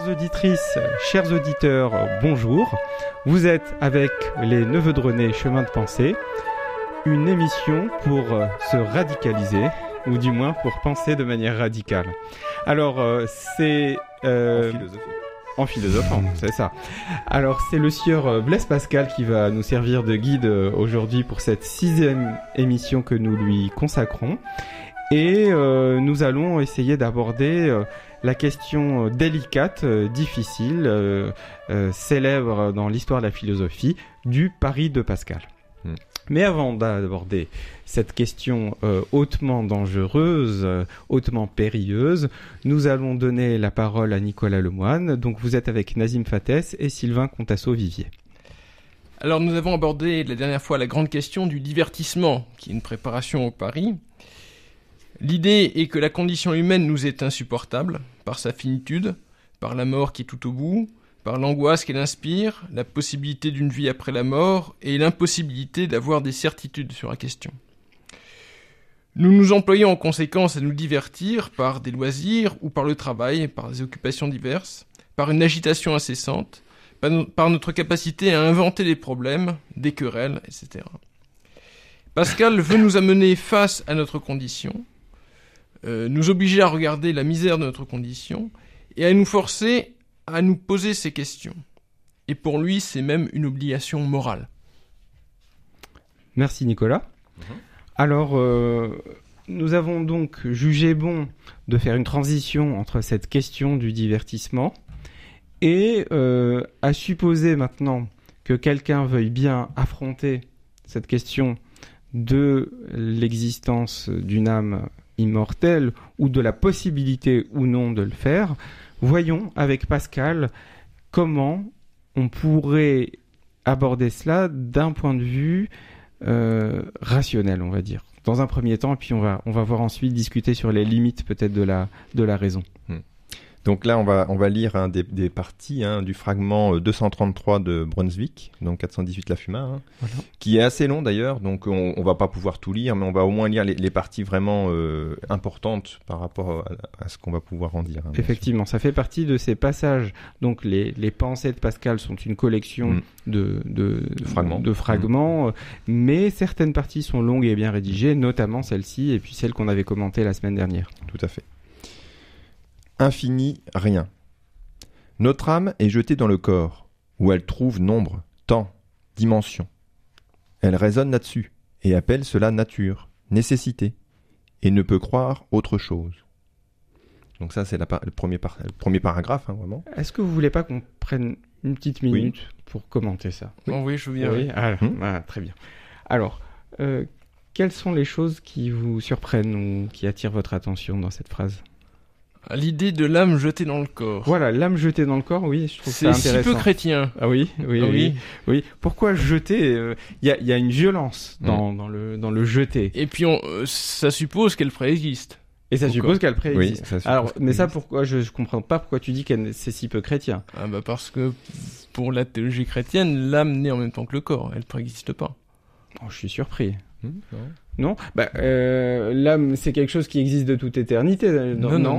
Chères auditrices, chers auditeurs, bonjour. Vous êtes avec les Neveux de René, Chemin de Pensée, une émission pour se radicaliser, ou du moins pour penser de manière radicale. Alors, c'est... En philosophant, c'est ça. Alors, c'est le sieur Blaise Pascal qui va nous servir de guide aujourd'hui pour cette 6e émission que nous lui consacrons. Et nous allons essayer d'aborder la question délicate, difficile, célèbre dans l'histoire de la philosophie, du pari de Pascal. Mais avant d'aborder cette question hautement dangereuse, hautement périlleuse, nous allons donner la parole à Nicolas Lemoine. Donc vous êtes avec Nazim Fates et Sylvain Contasso-Vivier. Alors nous avons abordé la dernière fois la grande question du divertissement, qui est une préparation au pari. L'idée est que la condition humaine nous est insupportable, par sa finitude, par la mort qui est tout au bout, par l'angoisse qu'elle inspire, la possibilité d'une vie après la mort et l'impossibilité d'avoir des certitudes sur la question. Nous nous employons en conséquence à nous divertir par des loisirs ou par le travail, par des occupations diverses, par une agitation incessante, par notre capacité à inventer des problèmes, des querelles, etc. Pascal veut nous amener face à notre condition, nous obliger à regarder la misère de notre condition et à nous forcer à nous poser ces questions. Et pour lui, c'est même une obligation morale. Merci Nicolas. Alors, nous avons donc jugé bon de faire une transition entre cette question du divertissement et à supposer maintenant que quelqu'un veuille bien affronter cette question de l'existence d'une âme immortelle ou de la possibilité ou non de le faire. Voyons avec Pascal comment on pourrait aborder cela d'un point de vue rationnel, on va dire. Dans un premier temps, et puis on va voir ensuite discuter sur les limites peut-être de la raison. Donc là, on va lire des parties du fragment 233 de Brunswick, donc 418 la Fuma, voilà. Qui est assez long d'ailleurs, donc on va pas pouvoir tout lire, mais on va au moins lire les parties vraiment importantes par rapport à ce qu'on va pouvoir en dire. Effectivement, ça fait partie de ces passages. Donc les pensées de Pascal sont une collection de fragments, mais certaines parties sont longues et bien rédigées, notamment celle-ci et puis celle qu'on avait commentée la semaine dernière. Tout à fait. Infini, rien. Notre âme est jetée dans le corps, où elle trouve nombre, temps, dimension. Elle raisonne là-dessus, et appelle cela nature, nécessité, et ne peut croire autre chose. Donc ça, c'est le premier paragraphe, vraiment. Est-ce que vous voulez pas qu'on prenne une petite minute pour commenter ça ? Oui, je veux bien. Oui. Très bien. Alors, quelles sont les choses qui vous surprennent ou qui attirent votre attention dans cette phrase ? L'idée de l'âme jetée dans le corps. Voilà, l'âme jetée dans le corps, oui, je trouve ça intéressant. C'est si peu chrétien. Ah oui. Pourquoi jeter ? Il y a une violence dans le jeter. Et puis ça suppose qu'elle préexiste. Et ça suppose qu'elle préexiste. Oui, alors, mais ça, pourquoi je comprends pas pourquoi tu dis que c'est si peu chrétien. Parce que pour la théologie chrétienne, l'âme naît en même temps que le corps. Elle préexiste pas. Oh, je suis surpris. Non. L'âme, c'est quelque chose qui existe de toute éternité. Non.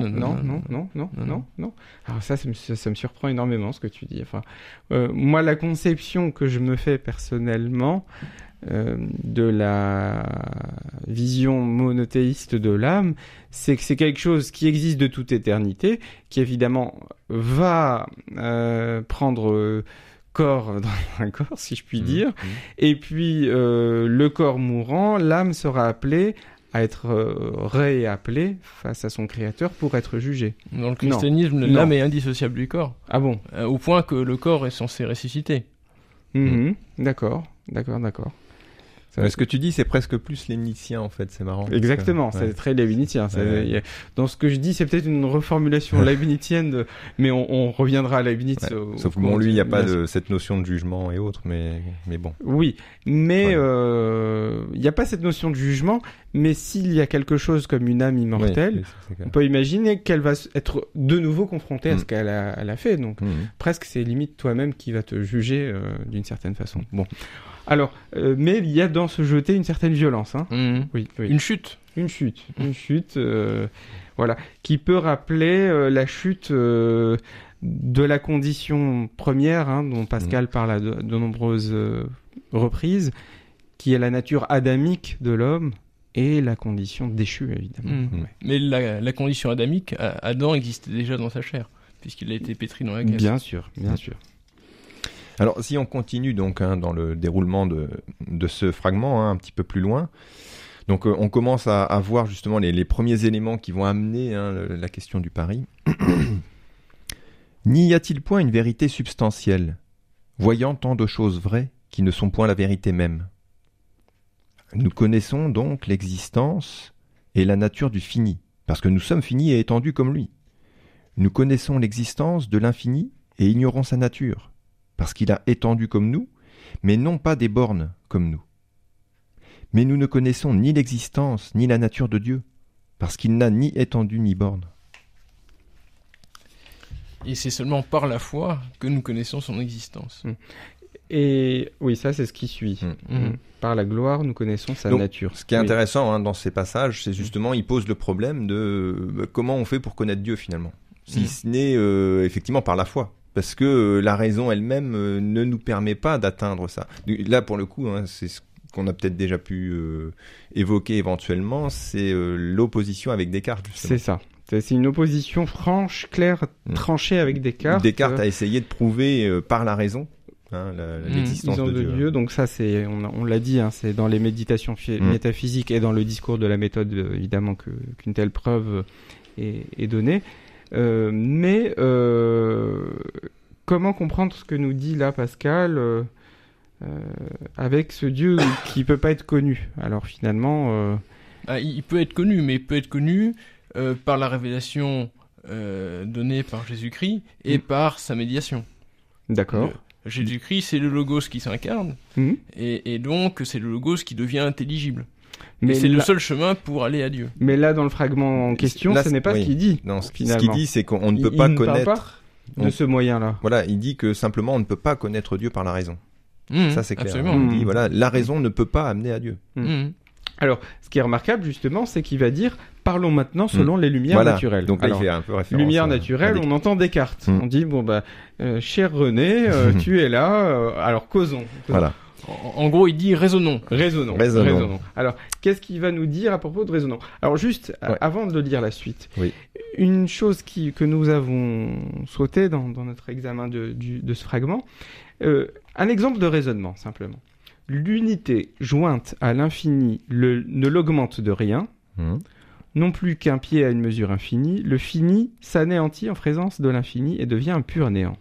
Alors ça me surprend énormément ce que tu dis. Enfin, moi, la conception que je me fais personnellement de la vision monothéiste de l'âme, c'est que c'est quelque chose qui existe de toute éternité, qui évidemment va prendre corps dans un corps, si je puis dire. Et puis, le corps mourant, l'âme sera appelée à être réappelée face à son créateur pour être jugée. Dans le christianisme, l'âme est indissociable du corps. Ah bon ? Au point que le corps est censé ressusciter. D'accord. Ce que tu dis, c'est presque plus lévinicien, en fait, c'est marrant. Exactement, c'est très lévinitien. Dans ce que je dis, c'est peut-être une reformulation lévinitienne, mais on reviendra à Leibniz. Sauf que lui, il n'y a pas cette notion de jugement et autres, mais bon. Oui, mais il n'y a pas cette notion de jugement, mais s'il y a quelque chose comme une âme immortelle, on peut imaginer qu'elle va être de nouveau confrontée à ce qu'elle a fait. Donc, presque, c'est limite toi-même qui va te juger d'une certaine façon. Bon. Alors, mais il y a dans ce jeté une certaine violence. Oui. Une chute. Voilà, qui peut rappeler la chute de la condition première, dont Pascal parle à de nombreuses reprises, qui est la nature adamique de l'homme et la condition déchue, évidemment. Mais la condition adamique, Adam existait déjà dans sa chair, puisqu'il a été pétri dans la graisse. Bien sûr, bien sûr. Alors, si on continue donc dans le déroulement de ce fragment, un petit peu plus loin, donc on commence à voir justement les premiers éléments qui vont amener la question du pari. N'y a-t-il point une vérité substantielle, voyant tant de choses vraies qui ne sont point la vérité même ? Nous connaissons donc l'existence et la nature du fini, parce que nous sommes finis et étendus comme lui. Nous connaissons l'existence de l'infini et ignorons sa nature, parce qu'il a étendu comme nous, mais non pas des bornes comme nous. Mais nous ne connaissons ni l'existence ni la nature de Dieu, parce qu'il n'a ni étendu ni borne. Et c'est seulement par la foi que nous connaissons son existence. Et oui, ça c'est ce qui suit. Par la gloire, nous connaissons sa nature. Ce qui est intéressant dans ces passages, c'est justement, il pose le problème de comment on fait pour connaître Dieu finalement. Si ce n'est effectivement par la foi. Parce que la raison elle-même ne nous permet pas d'atteindre ça. Là, pour le coup, c'est ce qu'on a peut-être déjà pu évoquer éventuellement, c'est l'opposition avec Descartes, justement. C'est ça. C'est une opposition franche, claire, tranchée avec Descartes. Descartes a essayé de prouver par la raison l'existence de Dieu. Donc ça, on l'a dit, c'est dans les méditations métaphysiques et dans le discours de la méthode, évidemment, qu'une telle preuve est donnée. Mais comment comprendre ce que nous dit là Pascal avec ce Dieu qui peut pas être connu ? Alors finalement... il peut être connu, mais il peut être connu par la révélation donnée par Jésus-Christ et par sa médiation. D'accord. Jésus-Christ, c'est le Logos qui s'incarne, et donc c'est le Logos qui devient intelligible. Mais c'est le seul chemin pour aller à Dieu. Mais là, dans le fragment en question, ce n'est pas ce qu'il dit. Non, ce qu'il dit, c'est qu'on ne peut pas connaître... de ce moyen-là. Voilà, il dit que simplement on ne peut pas connaître Dieu par la raison. Ça, c'est clair. Absolument. Il dit, la raison ne peut pas amener à Dieu. Alors, ce qui est remarquable, justement, c'est qu'il va dire « Parlons maintenant selon les lumières naturelles ». Donc là, il fait un peu référence lumière naturelle, on entend Descartes. On dit « cher René, tu es là, alors causons. » Voilà. En gros, il dit raisonnons. Raisonnons. Alors, qu'est-ce qu'il va nous dire à propos de raisonnons ? Alors, juste, avant de lire la suite, une chose que nous avons sauté dans notre examen de ce fragment, un exemple de raisonnement, simplement. L'unité jointe à l'infini ne l'augmente de rien, non plus qu'un pied à une mesure infinie, le fini s'anéantit en présence de l'infini et devient un pur néant.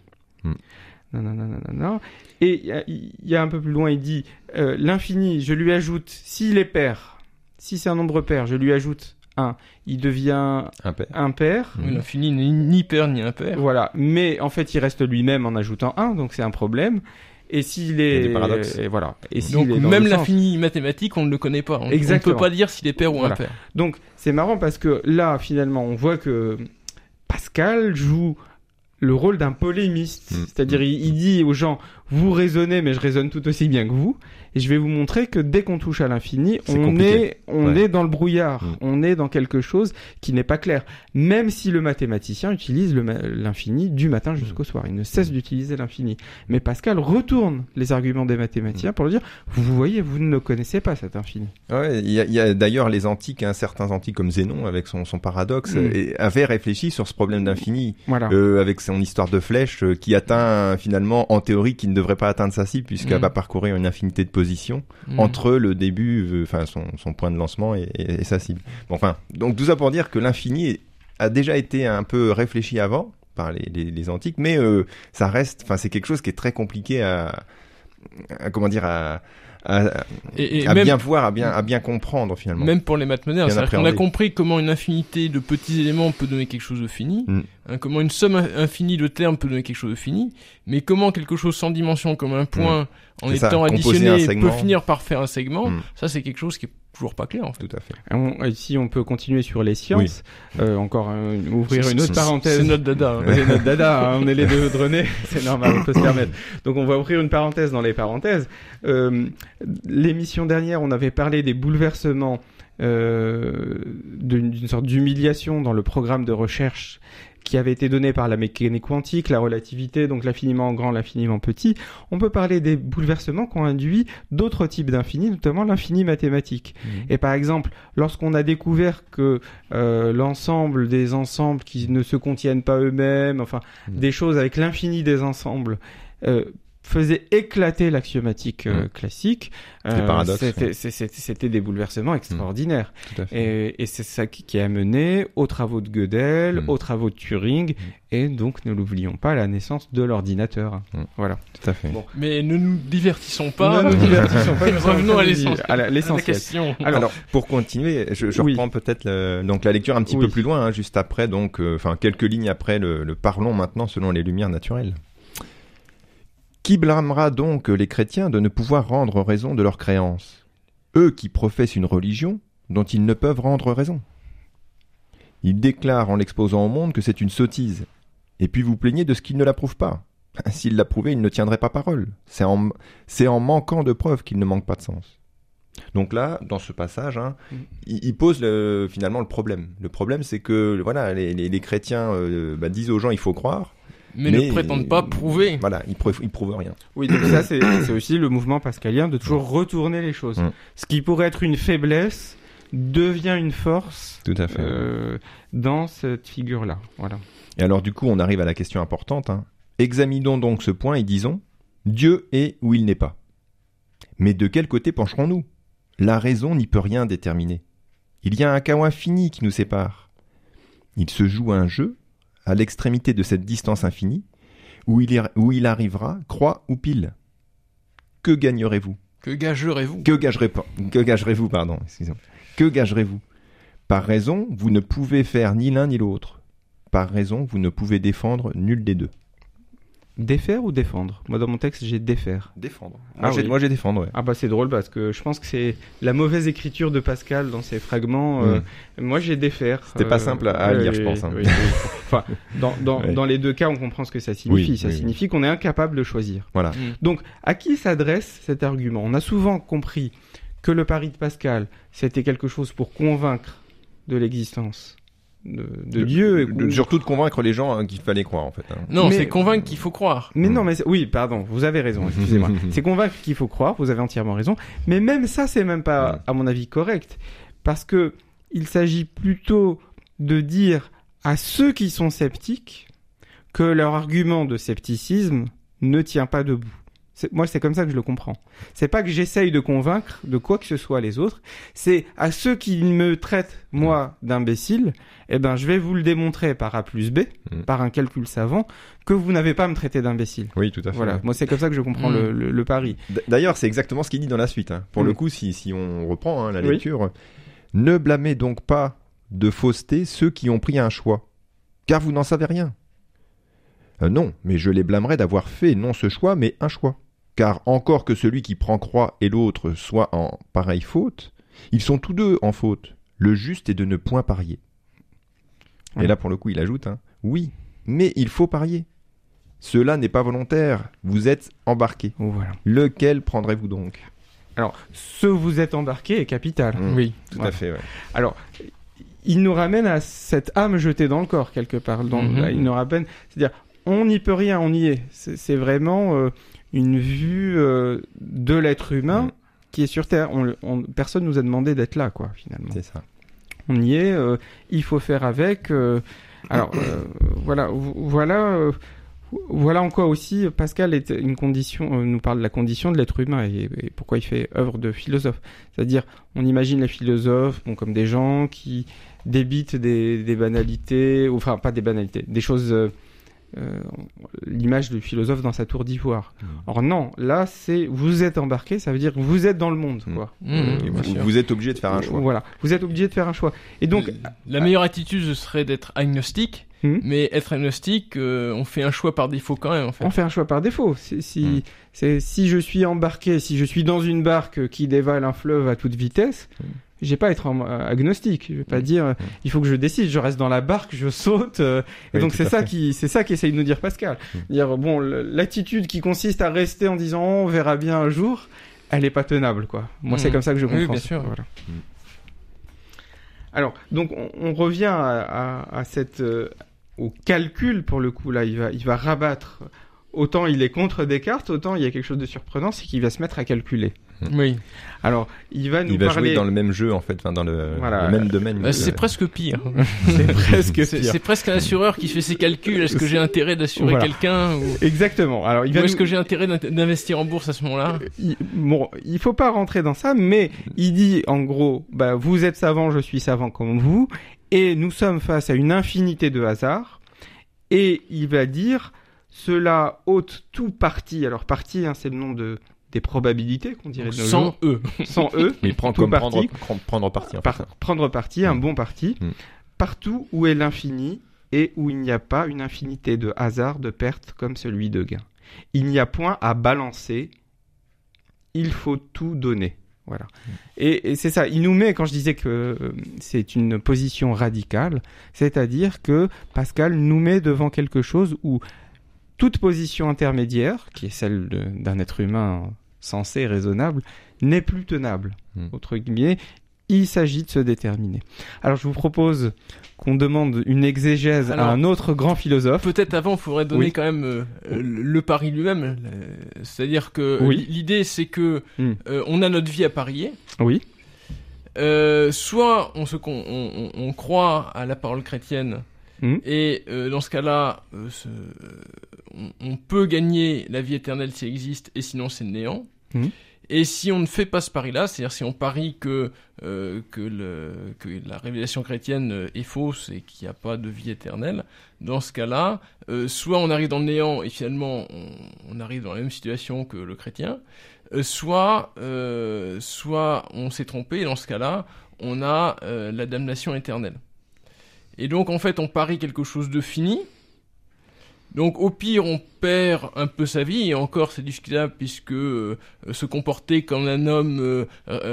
Et il y a un peu plus loin, il dit l'infini, je lui ajoute, s'il est pair, si c'est un nombre pair, je lui ajoute 1, il devient impair. L'infini n'est ni pair ni impair. Voilà, mais en fait, il reste lui-même en ajoutant 1, donc c'est un problème. Et s'il est... Il y a des paradoxes. Voilà. Et donc, même l'infini mathématique, on ne le connaît pas. On ne peut pas dire s'il est pair ou impair. Donc, c'est marrant parce que là, finalement, on voit que Pascal joue le rôle d'un polémiste. C'est-à-dire, il dit aux gens, vous raisonnez, mais je raisonne tout aussi bien que vous. Et je vais vous montrer que dès qu'on touche à l'infini, on est dans le brouillard. On est dans quelque chose qui n'est pas clair. Même si le mathématicien utilise l'infini du matin jusqu'au soir. Il ne cesse d'utiliser l'infini. Mais Pascal retourne les arguments des mathématiciens pour leur dire, vous voyez, vous ne connaissez pas cet infini. Ouais, il y a d'ailleurs les antiques, certains antiques comme Zénon, avec son paradoxe, avaient réfléchi sur ce problème d'infini. Voilà. Avec son histoire de flèche qui atteint finalement, en théorie, qui ne devrait pas atteindre sa cible puisqu'elle va parcourir une infinité de positions entre le début, son point de lancement et sa cible. Bon, donc tout ça pour dire que l'infini a déjà été un peu réfléchi avant par les antiques, mais ça reste, c'est quelque chose qui est très compliqué à bien voir, à bien comprendre finalement. Même pour les maths modernes, c'est-à-dire qu'on a compris comment une infinité de petits éléments peut donner quelque chose de fini, comment une somme infinie de termes peut donner quelque chose de fini, mais comment quelque chose sans dimension comme un point en étant additionné peut finir par faire un segment, ça c'est quelque chose qui est toujours pas clair en fait. Tout à fait. Ici on peut continuer sur les sciences, ouvrir une autre parenthèse. C'est notre dada. C'est notre dada, on est les deux de René, c'est normal, on peut se permettre. Donc on va ouvrir une parenthèse dans les parenthèses. L'émission dernière, on avait parlé des bouleversements d'une sorte d'humiliation dans le programme de recherche qui avait été donné par la mécanique quantique, la relativité, donc l'infiniment grand, l'infiniment petit. On peut parler des bouleversements qui ont induit d'autres types d'infini, notamment l'infini mathématique. Et par exemple, lorsqu'on a découvert que l'ensemble des ensembles qui ne se contiennent pas eux-mêmes, enfin des choses avec l'infini des ensembles, faisait éclater l'axiomatique classique. C'était des bouleversements extraordinaires. Tout à fait. Et c'est ça qui a mené aux travaux de Gödel, aux travaux de Turing, et donc ne l'oublions pas, la naissance de l'ordinateur. Voilà. Tout à fait. Bon. Mais ne nous divertissons pas. Revenons à l'essentiel. À la question. Alors, pour continuer, je reprends peut-être donc la lecture un petit peu plus loin, juste après, donc, quelques lignes après le parlons maintenant selon les lumières naturelles. Qui blâmera donc les chrétiens de ne pouvoir rendre raison de leur créance, eux qui professent une religion dont ils ne peuvent rendre raison? Ils déclarent en l'exposant au monde que c'est une sottise, et puis vous plaignez de ce qu'ils ne l'approuvent pas. S'ils l'approuvaient, ils ne tiendraient pas parole. C'est en manquant de preuves qu'ils ne manquent pas de sens. Donc là, dans ce passage, il pose finalement le problème. Le problème, c'est que voilà, les chrétiens disent aux gens il faut croire, mais ne prétendent pas prouver. Voilà, ils prouvent rien. Oui, donc ça, c'est aussi le mouvement pascalien de toujours retourner les choses. Ce qui pourrait être une faiblesse devient une force. Tout à fait. Dans cette figure-là. Voilà. Et alors, du coup, on arrive à la question importante. Examinons donc ce point et disons Dieu est ou il n'est pas. Mais de quel côté pencherons-nous? La raison n'y peut rien déterminer. Il y a un chaos infini qui nous sépare. Il se joue un jeu à l'extrémité de cette distance infinie, où il arrivera, croix ou pile. Que gagnerez-vous? Que gagerez-vous? Que gagerez-vous, pardon, excusez-moi. Que gagerez-vous? Par raison, vous ne pouvez faire ni l'un ni l'autre. Par raison, vous ne pouvez défendre nul des deux. Défaire ou défendre? Moi, dans mon texte, j'ai défaire. Défendre. Oui. Moi, j'ai défendre, ouais. Ah bah c'est drôle parce que je pense que c'est la mauvaise écriture de Pascal dans ses fragments. Moi, j'ai défaire. C'était pas simple à lire, je pense. Oui. Enfin, dans les deux cas, on comprend ce que ça signifie. Ça signifie qu'on est incapable de choisir. Voilà. Donc, à qui s'adresse cet argument? On a souvent compris que le pari de Pascal, c'était quelque chose pour convaincre de l'existence de Dieu. Surtout de convaincre les gens qu'il fallait croire, en fait. Non, c'est convaincre qu'il faut croire. Mais non, mais oui, pardon, vous avez raison, excusez-moi. C'est convaincre qu'il faut croire, vous avez entièrement raison. Mais même ça, c'est même pas, à mon avis, correct. Parce que il s'agit plutôt de dire à ceux qui sont sceptiques que leur argument de scepticisme ne tient pas debout. Moi, c'est comme ça que je le comprends. C'est pas que j'essaye de convaincre de quoi que ce soit les autres. C'est à ceux qui me traitent, moi, d'imbécile, je vais vous le démontrer par A plus B, par un calcul savant, que vous n'avez pas à me traiter d'imbécile. Oui, tout à fait. Voilà. Moi, c'est comme ça que je comprends le pari. D'ailleurs, c'est exactement ce qu'il dit dans la suite. Pour le coup, si on reprend la lecture, ne blâmez donc pas de fausseté ceux qui ont pris un choix, car vous n'en savez rien. Non, mais je les blâmerais d'avoir fait non ce choix, mais un choix. Car encore que celui qui prend croix et l'autre soient en pareille faute, ils sont tous deux en faute. Le juste est de ne point parier. Et là, pour le coup, il ajoute, oui, mais il faut parier. Cela n'est pas volontaire, vous êtes embarqué. Voilà. Lequel prendrez-vous donc? Alors, ce vous êtes embarqué est capital. Oui, tout à fait. Ouais. Alors, il nous ramène à cette âme jetée dans le corps, quelque part. Il nous ramène, c'est-à-dire, on n'y peut rien, on y est. C'est vraiment une vue de l'être humain qui est sur Terre. Personne nous a demandé d'être là, quoi, finalement. C'est ça. On y est, il faut faire avec. Voilà en quoi aussi Pascal est une condition, nous parle de la condition de l'être humain et pourquoi il fait œuvre de philosophe. C'est-à-dire, on imagine les philosophes comme des gens qui débitent des banalités, enfin pas des banalités, des choses... l'image du philosophe dans sa tour d'ivoire. Or non, là c'est vous êtes embarqué, ça veut dire que vous êtes dans le monde, quoi. Vous êtes obligé de faire un choix. Voilà, vous êtes obligé de faire un choix. Et donc la meilleure attitude ce serait d'être agnostique, mais être agnostique, on fait un choix par défaut quand même, en fait. On fait un choix par défaut. Si je suis embarqué, si je suis dans une barque qui dévale un fleuve à toute vitesse, j'ai pas à être agnostique. Je vais pas dire il faut que je décide, je reste dans la barque, je saute. Et donc c'est ça qu'essaye de nous dire Pascal. Dire bon, l'attitude qui consiste à rester en disant on verra bien un jour, elle est pas tenable, quoi. Moi c'est comme ça que je comprends. Oui, bien sûr. Voilà. Alors donc on revient à cette au calcul pour le coup. Là, il va rabattre. Autant il est contre Descartes, autant il y a quelque chose de surprenant, c'est qu'il va se mettre à calculer. Oui. Alors, il va nous Il va parler jouer dans le même jeu, en fait, enfin, dans le même domaine. C'est presque pire. C'est presque pire. C'est presque un assureur qui fait ses calculs. Est-ce que j'ai intérêt d'assurer quelqu'un ou... Exactement. Alors, ou est-ce que j'ai intérêt d'investir en bourse à ce moment-là? Il faut pas rentrer dans ça, mais il dit en gros, vous êtes savant, je suis savant comme vous, et nous sommes face à une infinité de hasards, et il va dire, cela ôte tout parti. Alors parti, c'est le nom des probabilités qu'on dirait de nos jours. Sans E. Mais prendre parti. En fait. Prendre parti, un bon parti. Partout où est l'infini et où il n'y a pas une infinité de hasards, de pertes comme celui de gains. Il n'y a point à balancer. Il faut tout donner. Voilà. Et c'est ça. Il nous met, quand je disais que c'est une position radicale, c'est-à-dire que Pascal nous met devant quelque chose où toute position intermédiaire, qui est celle d'un être humain sensé, raisonnable, n'est plus tenable. Autre guillemets, il s'agit de se déterminer. Alors je vous propose qu'on demande une exégèse à un autre grand philosophe. Peut-être avant, il faudrait donner quand même le pari lui-même. C'est-à-dire que l'idée, c'est que on a notre vie à parier. Oui. Soit on croit à la parole chrétienne, et dans ce cas-là, on peut gagner la vie éternelle si elle existe, et sinon c'est le néant. Et si on ne fait pas ce pari-là, c'est-à-dire si on parie que la révélation chrétienne est fausse et qu'il n'y a pas de vie éternelle, dans ce cas-là, soit on arrive dans le néant et finalement on arrive dans la même situation que le chrétien, soit on s'est trompé et dans ce cas-là, on a la damnation éternelle. Et donc en fait on parie quelque chose de fini. Donc au pire on perd un peu sa vie, et encore c'est discutable puisque se comporter comme un homme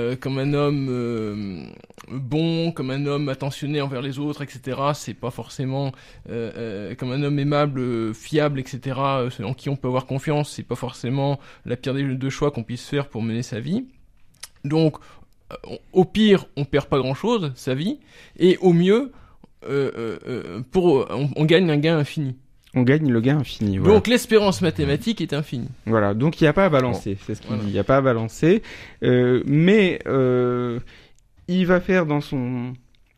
bon, comme un homme attentionné envers les autres, etc. C'est pas forcément comme un homme aimable, fiable, etc. En qui on peut avoir confiance, c'est pas forcément la pire des deux choix qu'on puisse faire pour mener sa vie. Donc au pire on perd pas grand-chose, sa vie, et au mieux on gagne un gain infini. On gagne le gain infini. Voilà. Donc l'espérance mathématique est infinie. Voilà, donc il n'y a pas à balancer, c'est ce qu'il dit, il n'y a pas à balancer. Mais il va faire dans son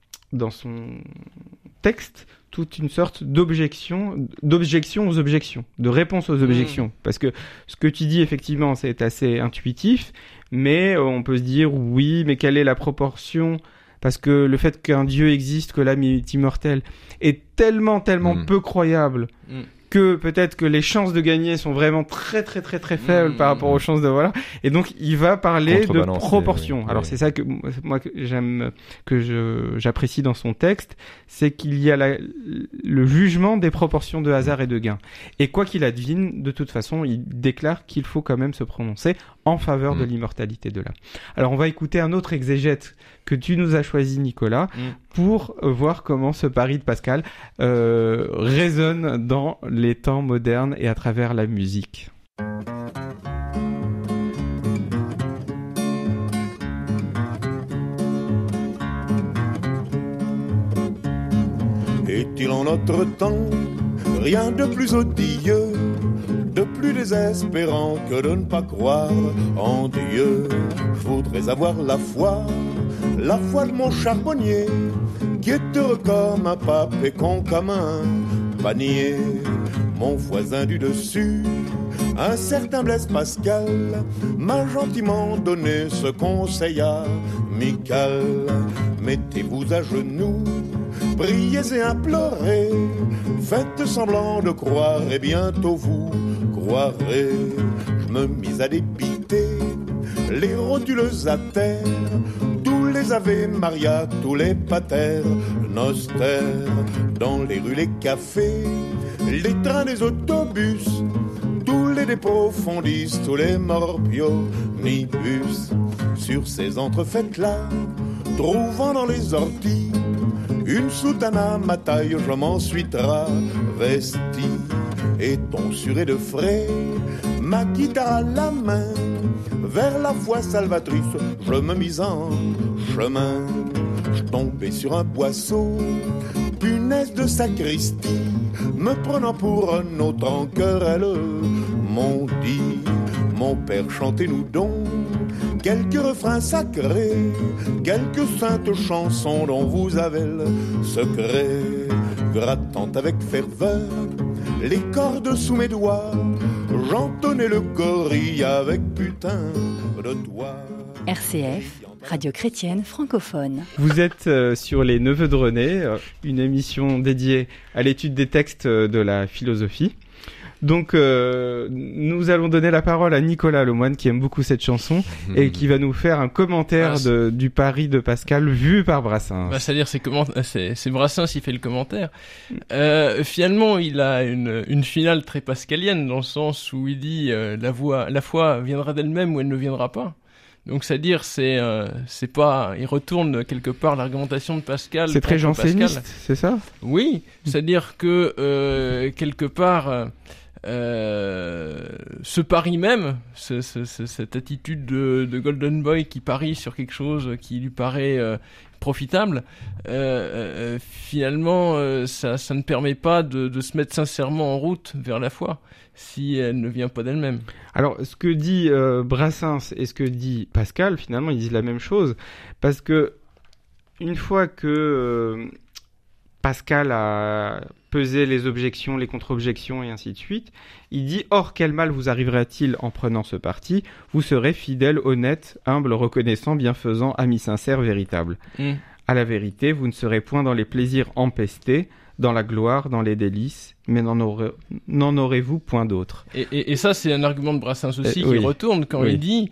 texte toute une sorte d'objection aux objections, de réponse aux objections. Parce que ce que tu dis, effectivement, c'est assez intuitif, mais on peut se dire, oui, mais quelle est la proportion ? Parce que le fait qu'un Dieu existe, que l'âme est immortelle, est tellement peu croyable que peut-être que les chances de gagner sont vraiment très faibles par rapport aux chances de voilà. Et donc il va parler de proportion. Alors c'est ça que moi j'apprécie dans son texte, c'est qu'il y a le jugement des proportions de hasard et de gain. Et quoi qu'il advienne, de toute façon, il déclare qu'il faut quand même se prononcer en faveur de l'immortalité de l'âme. Alors on va écouter un autre exégète que tu nous as choisi, Nicolas, pour voir comment ce pari de Pascal résonne dans les temps modernes et à travers la musique. Est-il en notre temps rien de plus odieux, de plus désespérant que de ne pas croire en Dieu? Je voudrais avoir la foi de mon charbonnier, qui est heureux comme un pape et con comme un panier. Mon voisin du dessus, un certain Blaise Pascal, m'a gentiment donné ce conseil amical. Mettez-vous à genoux, priez et implorez, faites semblant de croire et bientôt vous croirez. Je me mis à dépiter les rotules à terre, tous les Ave Maria, tous les pater noster, dans les rues, les cafés, les trains, les autobus, tous les déprofondis, tous les morbionibus. Sur ces entrefaites-là, trouvant dans les orties une soutane à ma taille, je m'en suis travesti. Et tonsuré de frais, ma guitare à la main, vers la foi salvatrice, je me mis en chemin. Je tombais sur un boisseau, punaise de sacristie, me prenant pour un autre en querelle, m'ont dit, mon père, chantez-nous donc quelques refrains sacrés, quelques saintes chansons dont vous avez le secret. Grattant avec ferveur les cordes sous mes doigts, j'entonnais le gorille avec putain de toi. RCF, Radio Chrétienne Francophone. Vous êtes sur Les Neveux de René, une émission dédiée à l'étude des textes de la philosophie. Donc, nous allons donner la parole à Nicolas Lemoine, qui aime beaucoup cette chanson, et qui va nous faire un commentaire du pari de Pascal vu par Brassens. C'est-à-dire, c'est Brassens qui fait le commentaire. Finalement, il a une finale très pascalienne, dans le sens où il dit la foi viendra d'elle-même ou elle ne viendra pas. Donc, c'est-à-dire, il retourne quelque part l'argumentation de Pascal. C'est très janséniste, c'est ça ? Oui, c'est-à-dire que, quelque part, ce pari même, cette attitude de Golden Boy qui parie sur quelque chose qui lui paraît profitable, finalement, ça ne permet pas de se mettre sincèrement en route vers la foi, si elle ne vient pas d'elle-même. Alors, ce que dit Brassens et ce que dit Pascal, finalement, ils disent la même chose, parce que une fois que Pascal a pesé les objections, les contre-objections et ainsi de suite, il dit « Or, quel mal vous arrivera-t-il en prenant ce parti ? Vous serez fidèle, honnête, humble, reconnaissant, bienfaisant, ami sincère, véritable. À la vérité, vous ne serez point dans les plaisirs empestés, dans la gloire, dans les délices, mais n'en aurez-vous point d'autre. » Et ça, c'est un argument de Brassens aussi qui retourne quand il dit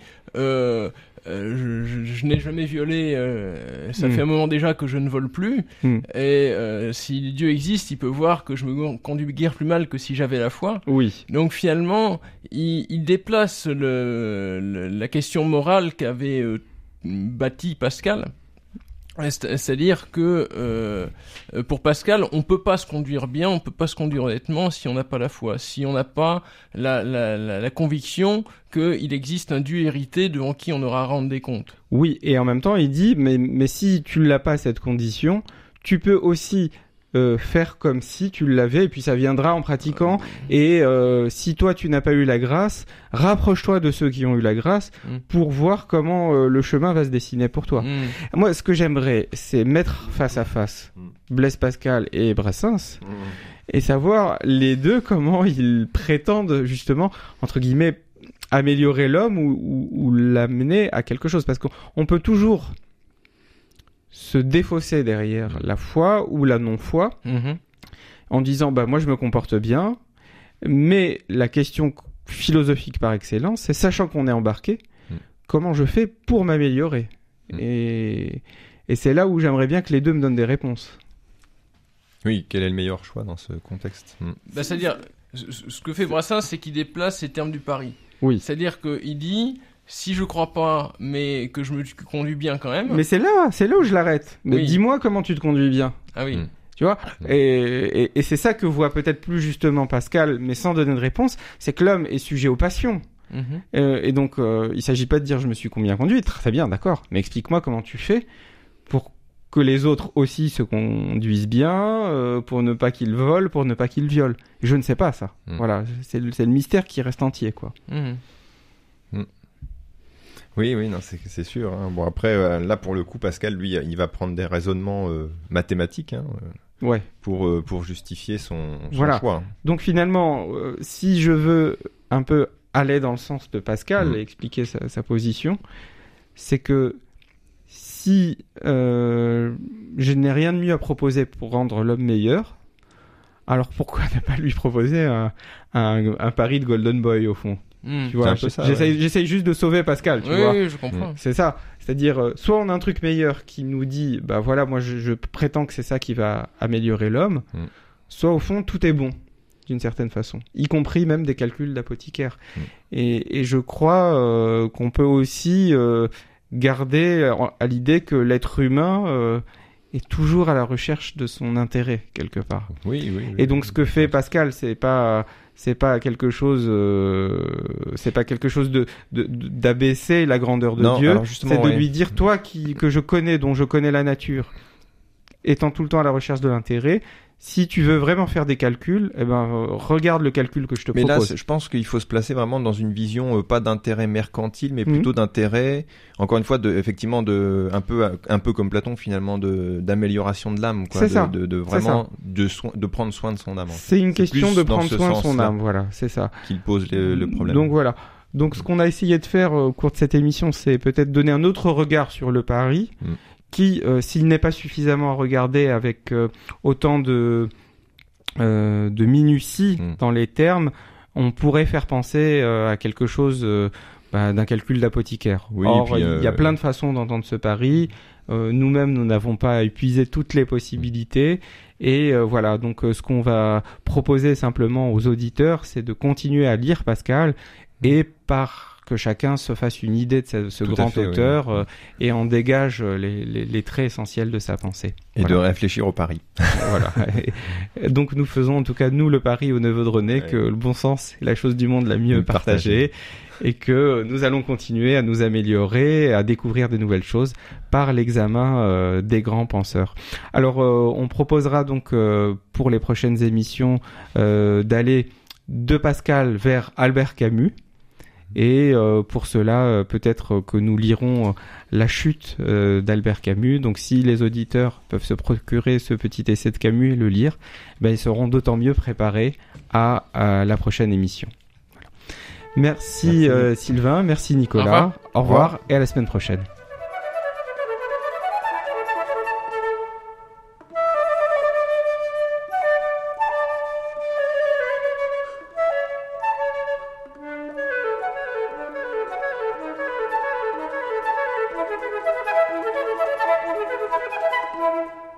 je n'ai jamais violé, ça fait un moment déjà que je ne vole plus, et si Dieu existe, il peut voir que je me conduis guère plus mal que si j'avais la foi. Oui. Donc finalement, il déplace la question morale qu'avait bâti Pascal. C'est-à-dire que pour Pascal, on peut pas se conduire bien, on peut pas se conduire honnêtement si on n'a pas la foi, si on n'a pas la conviction qu'il existe un Dieu hérité devant qui on aura à rendre des comptes. Oui, et en même temps, il dit, mais si tu ne l'as pas cette condition, tu peux aussi faire comme si tu l'avais, et puis ça viendra en pratiquant. Et si toi tu n'as pas eu la grâce, rapproche-toi de ceux qui ont eu la grâce pour voir comment le chemin va se dessiner pour toi. Moi, ce que j'aimerais, c'est mettre face à face Blaise Pascal et Brassens et savoir les deux comment ils prétendent justement, entre guillemets, améliorer l'homme ou l'amener à quelque chose. Parce qu'on peut toujours se défausser derrière la foi ou la non-foi en disant moi je me comporte bien, mais la question philosophique par excellence, c'est sachant qu'on est embarqué, comment je fais pour m'améliorer. Et c'est là où j'aimerais bien que les deux me donnent des réponses. Oui, quel est le meilleur choix dans ce contexte ? C'est-à-dire, ce que fait Brassens, c'est qu'il déplace les termes du pari. Oui. C'est-à-dire qu'il dit, si je crois pas, mais que je me conduis bien quand même... Mais c'est là où je l'arrête. Mais dis-moi comment tu te conduis bien. Ah oui. Tu vois, et c'est ça que voit peut-être plus justement Pascal, mais sans donner de réponse, c'est que l'homme est sujet aux passions. Et donc, il s'agit pas de dire je me suis bien conduit, très bien, d'accord, mais explique-moi comment tu fais pour que les autres aussi se conduisent bien, pour ne pas qu'ils volent, pour ne pas qu'ils violent. Je ne sais pas ça. Voilà, c'est le mystère qui reste entier, quoi. Oui, non, c'est sûr. Hein. Bon, après, là, pour le coup, Pascal, lui, il va prendre des raisonnements mathématiques pour justifier son choix. Donc, finalement, si je veux un peu aller dans le sens de Pascal et expliquer sa position, c'est que si je n'ai rien de mieux à proposer pour rendre l'homme meilleur, alors pourquoi ne pas lui proposer un pari de Golden Boy, au fond ? Tu vois, j'essaye juste de sauver Pascal, tu vois. Oui, je comprends. C'est ça. C'est-à-dire, soit on a un truc meilleur qui nous dit, voilà, moi je prétends que c'est ça qui va améliorer l'homme, soit au fond tout est bon, d'une certaine façon, y compris même des calculs d'apothicaire. Et je crois qu'on peut aussi garder à l'idée que l'être humain est toujours à la recherche de son intérêt quelque part. Oui. Et donc ce que fait Pascal, c'est pas quelque chose d'abaisser la grandeur de Dieu, c'est de lui dire, toi que je connais, dont je connais la nature, étant tout le temps à la recherche de l'intérêt, si tu veux vraiment faire des calculs, regarde le calcul que je te mais propose. là, je pense qu'il faut se placer vraiment dans une vision pas d'intérêt mercantile, mais plutôt d'intérêt, encore une fois, effectivement, un peu comme Platon finalement, d'amélioration de l'âme, quoi. C'est ça. De vraiment de prendre soin de son âme. En fait. C'est une question de prendre soin de son sens-là âme, voilà, c'est ça. Qu'il pose le problème. Donc voilà. Donc ce qu'on a essayé de faire au cours de cette émission, c'est peut-être donner un autre regard sur le pari, qui, s'il n'est pas suffisamment regardé avec autant de minutie dans les termes, on pourrait faire penser à quelque chose d'un calcul d'apothicaire. Oui, Or, il y a plein de façons d'entendre ce pari. Nous-mêmes, nous n'avons pas épuisé toutes les possibilités. Et voilà, donc ce qu'on va proposer simplement aux auditeurs, c'est de continuer à lire Pascal et que chacun se fasse une idée de ce grand auteur et en dégage les traits essentiels de sa pensée. Et de réfléchir au pari. Voilà. Et donc nous faisons en tout cas, nous, le pari au Neveu de René, que le bon sens est la chose du monde la mieux partagée et que nous allons continuer à nous améliorer, à découvrir de nouvelles choses par l'examen des grands penseurs. Alors on proposera donc pour les prochaines émissions d'aller de Pascal vers Albert Camus. Et pour cela, peut-être que nous lirons La chute d'Albert Camus. Donc si les auditeurs peuvent se procurer ce petit essai de Camus et le lire, ils seront d'autant mieux préparés à la prochaine émission. Voilà. Merci Sylvain, merci Nicolas. Au revoir et à la semaine prochaine. Thank you.